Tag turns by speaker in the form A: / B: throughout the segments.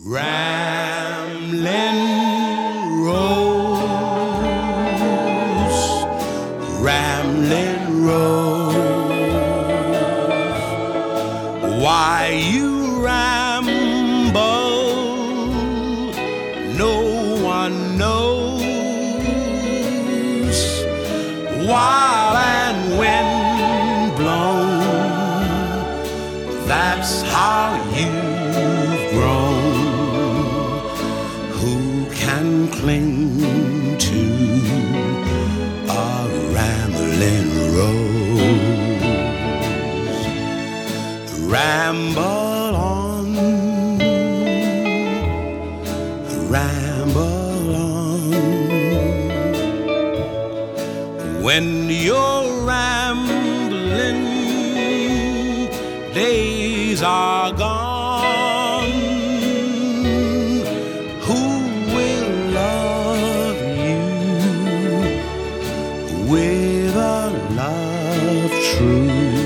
A: Ramblin' Rose, Ramblin' Rose, why you ramble, no one knows. While and wind blown, that's how you've grown. Who can cling to a rambling rose? Ramble on, ramble on. When you're rambling, days are gone. Who will love you with a love true?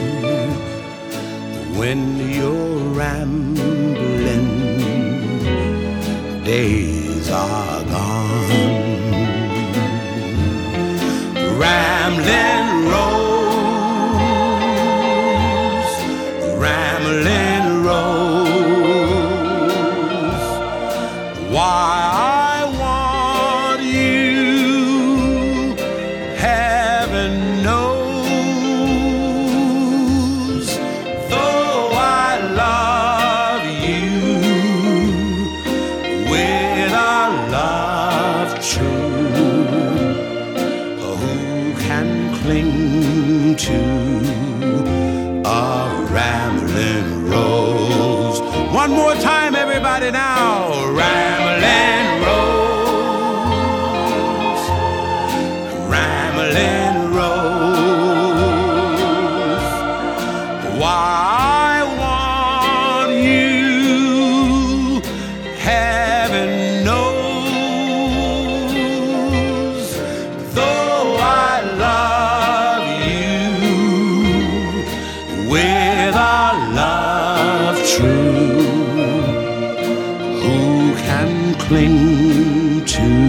A: When you're rambling, days are gone. Ramblin' Rose, Ramblin' Rose, why I want you, heaven knows. Though I love you with a love true, can cling to a rambling rose. One more time, everybody now. Rambling rose, rambling rose, why I want you, heaven knows. Though I love you with a love true, who can cling to